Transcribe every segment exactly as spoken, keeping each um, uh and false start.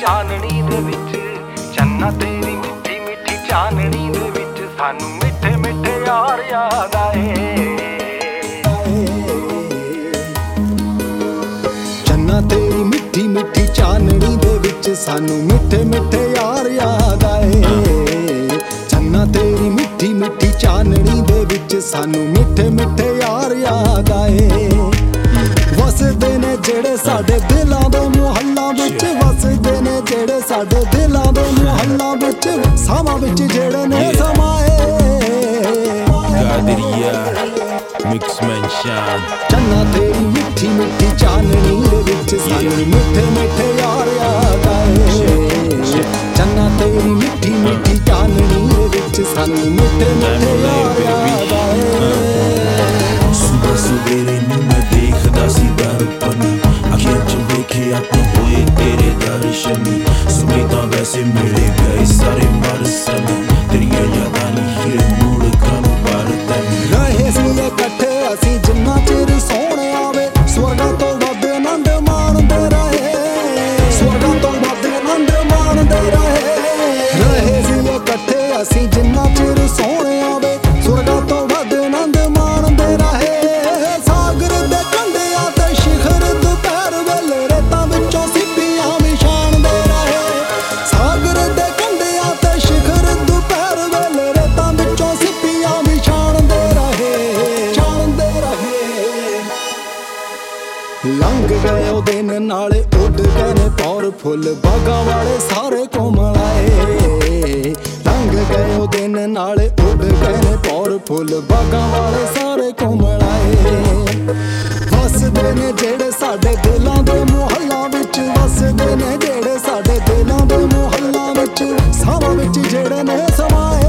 ਚਾਨਣੀ ਦੇ ਵਿੱਚ, ਚੰਨਾ ਤੇਰੀ ਮਿੱਠੀ ਮਿੱਠੀ ਚਾਨਣੀ ਦੇ ਵਿੱਚ ਸਾਨੂੰ ਮਿੱਠੇ ਮਿੱਠੇ ਯਾਰ ਯਾਦ ਆਏ। ਚੰਨਾ ਤੇਰੀ ਮਿੱਠੀ ਮਿੱਠੀ ਚਾਨਣੀ ਦੇ ਵਿੱਚ ਸਾਨੂੰ ਮਿੱਠੇ ਮਿੱਠੇ ਯਾਰ ਯਾਦ ਆਏ। ਚੰਨਾ ਤੇਰੀ ਮਿੱਠੀ ਮਿੱਠੀ ਚਾਨਣੀ ਦੇ ਵਿੱਚ ਸਾਨੂੰ ਮਿੱਠੇ ਮਿੱਠੇ ਯਾਰ ਯਾਦ ਆਏ। ਵਸਦੇ ਨੇ ਜਿਹੜੇ ਸਾਡੇ ਦਿਲਾਂ ਦੇ ਮੁਹੱਲਾਂ ਵਿੱਚ, ਵਸਦੇ ਨੇ ਜਿਹੜੇ ਸਾਡੇ ਦਿਲਾਂ ਦੇ ਮੁਹੱਲਾਂ ਵਿੱਚ, ਸਾਵਾਂ ਵਿੱਚ ਜਿਹੜੇ ਨੇ ਸਮਾਏ। Qadiriya mix mention. ਚੰਨਾ ਤੇਰੀ ਮਿੱਠੀ ਮਿੱਠੀ ਚਾਨਣੀ ਦੇ ਵਿੱਚ ਸਾਨੂੰ ਮਿੱਠੇ ਮਿੱਠੇ ਯਾਰ ਯਾਦ ਆਏ। ਚੰਨਾ ਤੇਰੀ ਮਿੱਠੀ ਮਿੱਠੀ ਚਾਨਣੀ ਦੇ ਵਿੱਚ ਸਾਨੂੰ ਮਿੱਠੇ ਮਿੱਠੇ ਯਾਰ ਯਾਦ ਆਏ। ਸੁਬਹ ਸਵੇਰੇ ਨੂੰ ਮੈਂ ਦੇਖਦਾ ਸੀ ਦਰਪਨ, ਅੱਖਾਂ ਚ ਵੇਖੇ ਆਪੇ ਹੋਏ ਤੇਰੇ ਦਰਸ਼ਨ। ਸੁਣੇ ਤਾਂ ਵੈਸੇ ਮਿਲੇ ਗਏ ਸਾਰੇ ਮਰਸਮ, ਤੇਰੀਆਂ ਯਾਦਾਂ ਨੀ ਹੀਰੇ ਮੁੜ ਕਾਨੂੰ ਪਰਤਨ। ਰਹੇ ਸੀ ਇਕੱਠੇ ਅਸੀਂ ਜਿੰਨਾ ਚਿਰ ਸੋਹਣੇ ਆਵੇ, ਸਵਰਗਾਂ ਤੋਂ ਵੱਧ ਆਨੰਦ ਮਾਣਦੇ ਰਹੇ, ਸਵਰਗਾਂ ਤੋਂ ਵੱਧ ਆਨੰਦ ਮਾਣਦੇ ਰਹੇ। ਰਹੇ ਸੀ ਇਕੱਠੇ ਅਸੀਂ ਜਿੰਨਾ ਚਿਰ ਸੋਹਣੇ ਆਵੇ, ਸਵਰਗਾਂ ਤੋਂ ਵੱਧ ਆਨੰਦ ਮਾਣਦੇ ਰਹੇ। ਸਾਗਰ ਦੇ ਕੰਢਿਆਂ ਤੇ ਸ਼ਿਖਰ ਦੁਪਹਿਰ ਵੇਲੇ ਰੇਤਾਂ ਵਿੱਚੋਂ ਸਿੱਪੀਆਂ ਵੀ ਛਾਣਦੇ ਰਹੇ। ਸਾਗਰ ਦੇ ਕੰਢਿਆਂ ਤੇ ਸ਼ਿਖਰ ਦੁਪਹਿਰ ਵੇਲੇ ਰੇਤਾਂ ਵਿੱਚੋਂ ਸਿੱਪੀਆਂ ਵੀ ਛਾਣਦੇ ਰਹੇ, ਛਾਣਦੇ ਰਹੇ। ਲੰਘ ਗਏ ਉਹ ਦਿਨ ਨਾਲੇ ਉੱਡ ਗਏ ਨੇ ਪੌਰ ਫੁੱਲ, ਬਾਗਾਂ ਵਾਲੇ ਸਾਰੇ ਕੋਮਲ ਆਏ। ਲੰਘ ਗਏ ਉਹ ਦਿਨ ਨਾਲੇ ਉੱਡ ਗਏ ਨੇ ਪੌਰ ਫੁੱਲ, ਬਾਗਾਂ ਵਾਲੇ ਸਾਰੇ ਕੋਮਲ ਆਏ। ਵਸਦੇ ਨੇ ਜਿਹੜੇ ਸਾਡੇ ਦਿਲਾਂ ਦੇ ਮੁਹੱਲਾਂ ਵਿੱਚ, ਵਸਦੇ ਨੇ ਜਿਹੜੇ ਸਾਡੇ ਦਿਲਾਂ ਦੇ ਮੁਹੱਲਾਂ ਵਿੱਚ, ਸਾਵਾਂ ਵਿੱਚ ਜਿਹੜੇ ਨੇ ਸਮਾਏ।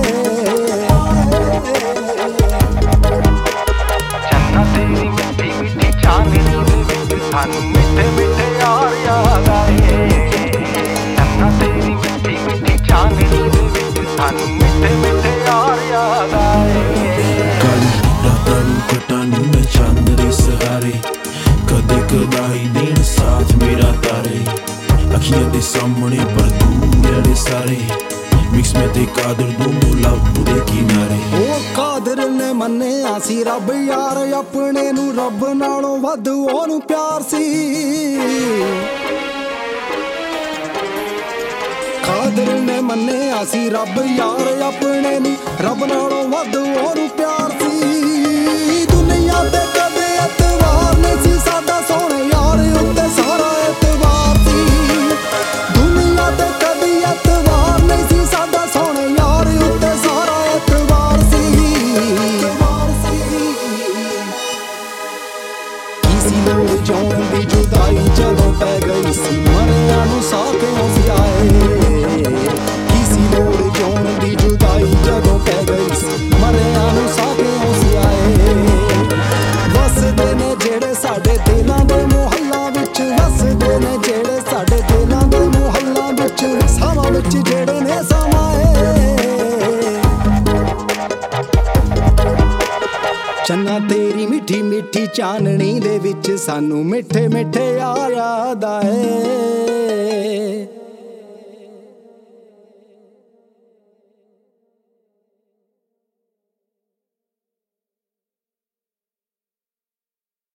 ਚੰਨਾ ਤੇਰੀ ਮਿੱਠੀ ਮਿੱਠੀ ਚਾਨਣੀ ਦੇ ਵਿੱਚ ਸਾਨੂੰ ਮਿੱਠੇ ਮਿੱਠੇ ਯਾਰ ਯਾਦ ਆਏ। ਚੰਨਾ ਤੇਰੀ ਮਿੱਠੀ ਮਿੱਠੀ ਚਾਨਣੀ ਦੇ ਵਿੱਚ ਸਾਨੂੰ ਮਿੱਠੇ ਮਿੱਠੇ ਯਾਰ ਯਾਦ ਆਏ। ਕਾਲੀ ਰਾਤਾਂ ਨੂੰ ਕਟਾਨੀ ਮੈਂ ਚੰਦ ਦੇ ਸਹਾਰੇ, ਕਦੇ ਕਦਾਈ ਦੇਣ ਸਾਥ ਮੇਰਾ ਤਾਰੇ। ਅੱਖੀਆਂ ਦੇ ਸਾਹਮਣੇ ਪਰ ਦੂਰ ਦੇ ਸਾਰੇ, ਮਿਕਸ ਮੈਂ ਤੇ ਕਾਦਰ ਦੋਨੋਂ ਲੱਭ ਦੇ ਕਿਨਾਰੇ। ਉਹ ਕਾਦਰ ਨੇ ਮੰਨਿਆ ਸੀ ਰੱਬ ਯਾਰ ਆਪਣੇ ਨੂੰ, ਰੱਬ ਨਾਲੋਂ ਵੱਧ ਉਹਨੂੰ ਪਿਆਰ ਸੀ। ਕਾਦਰ ਨੇ ਮੰਨਿਆ ਸੀ ਰੱਬ ਯਾਰ ਆਪਣੇ ਨੂੰ, ਰੱਬ ਨਾਲੋਂ ਵੱਧ ਉਹਨੂੰ ਪਿਆਰ ਸੀ। ਦੁਨੀਆ ਤੇ ਕਦੇ ਐਤਵਾਰ ਨਹੀਂ ਸੀ ਸਾਡਾ ਸੋਹਣੇ ਯਾਰ ਉੱਤੇ ਸਾਰਾ ਐਤਵਾਰ ਸੀ। ਦੁਨੀਆ ਤੇ ਕਦੇ ਐਤਵਾਰ ਨਹੀਂ ਸੀ ਸਾਡਾ ਸੋਹਣੇ ਯਾਰ ਉੱਤੇ ਸਾਰਾ ਐਤਵਾਰ ਸੀ। ਕੀ ਸੀ ਲੋੜ ਜਾਣ ਦੀ ਜੁਦਾਈ ਜਦੋਂ ਪੈ ਗਈ ਸੀ, ਮਰਿਆਂ ਨੂੰ ਸਾਹ ਕਿਉਂ ਸੀ ਆਏ। ਕੀ ਸੀ ਲੋੜ ਜਾਣ ਦੀ ਜੁਦਾਈ ਜਦੋਂ ਪੈ ਗਈ ਸੀ, ਮਰਿਆਂ ਨੂੰ ਸਾਹ ਕਿਉਂ ਸੀ ਆਏ। ਵਸਦੇ ਨੇ ਜਿਹੜੇ ਸਾਡੇ ਦਿਲਾਂ ਦੇ ਮੁਹੱਲਾਂ ਵਿੱਚ, ਵਸਦੇ ਨੇ ਜਿਹੜੇ ਸਾਡੇ ਦਿਲਾਂ ਦੇ ਮੁਹੱਲਾਂ ਵਿੱਚ, ਸਾਵਾਂ ਵਿੱਚ ਜਿਹੜੇ ਨੇ ਸਮਾਏ। ਚੰਨਾ ਤੇਰੀ ਮਿੱਠੀ ਮਿੱਠੀ ਚਾਨਣੀ ਦੇ ਵਿੱਚ ਸਾਨੂੰ ਮਿੱਠੇ ਮਿੱਠੇ ਯਾਰ ਯਾਦ ਆਏ।